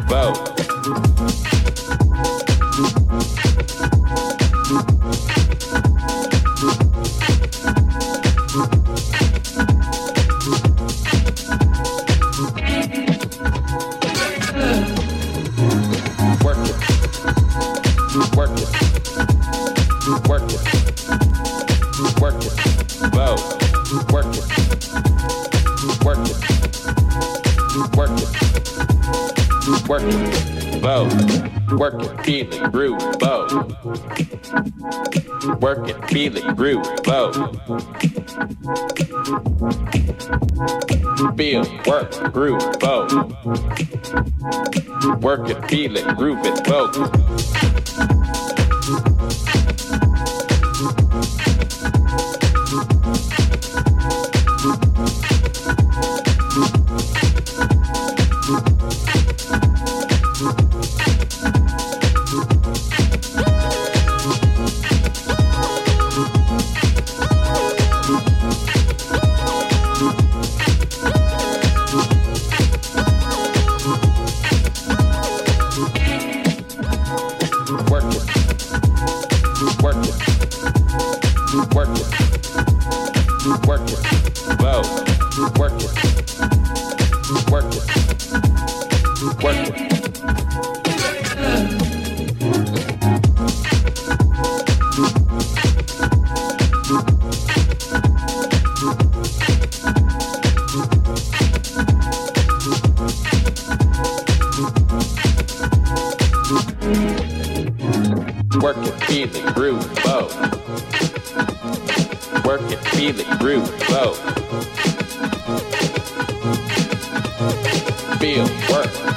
vote. Work it, feel it, groove, bow. Work it, feel it, groove, bow. Feel, work, groove, bow. Work it, feel it, groove it, bow. Work it, feel it, groove, bow. Work it, feel it, groove, bow. Feel, work.